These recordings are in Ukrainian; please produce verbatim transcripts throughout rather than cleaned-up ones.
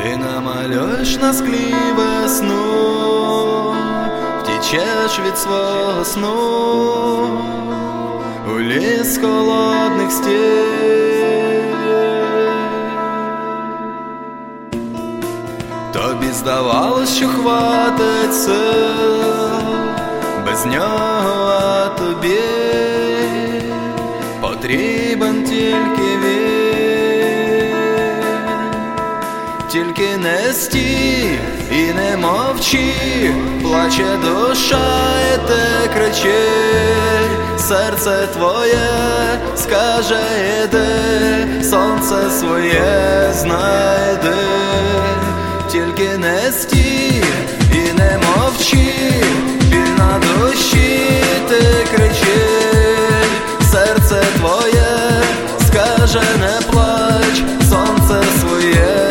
Ти намалюєш на склі весну, втічеш від свого сну у ліс холодних стін. Тобі здавалось, що хватить сил без нього, а тобі потрібен тільки він. Тільки не стій і не мовчи, плаче душа і ти кричи, серце твоє скаже іди, сонце своє знайди. Тільки не стій і не мовчи, біль на душі ти кричи, серце твоє скаже не плач, сонце своє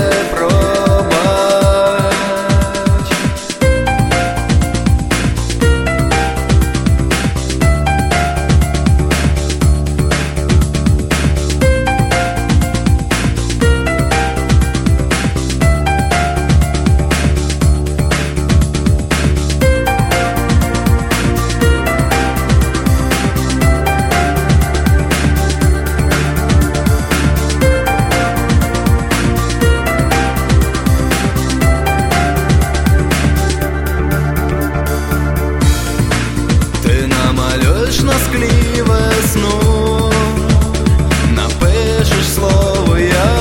на склі весну, напишеш слово я,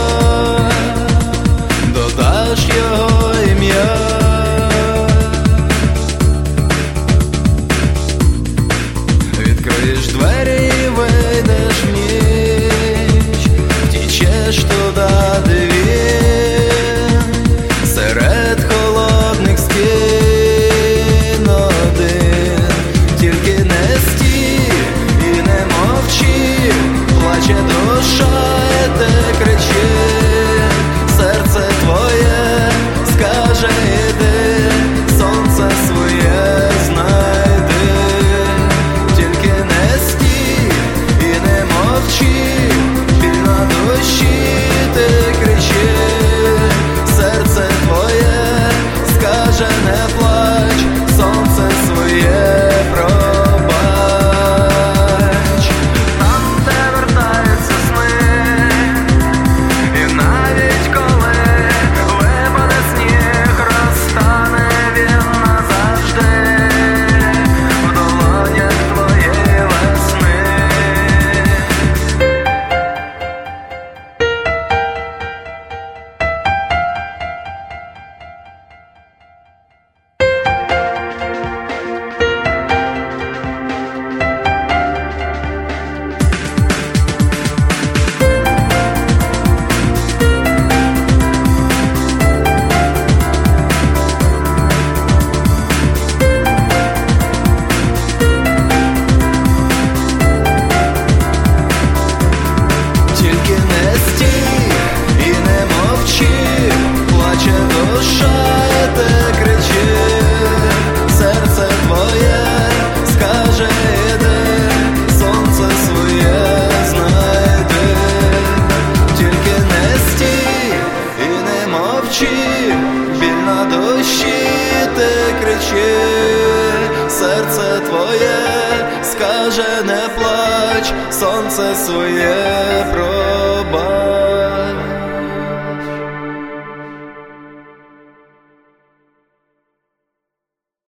додаш його ім'я. Відкриєш двері і вийдеш в ніч, втічеш туди, де він, серед холодних стін один. Тільки не стій і не мовчи, плаче душа і ти кричи, серце твоє скаже іди, сонце своє знайди. Тільки не стій і не мовчи, біль на душі ти кричи, серце твоє скаже не плач, сонце своє пробач. Біль на душі ти кричи, серце твоє скаже не плач, сонце своє пробач.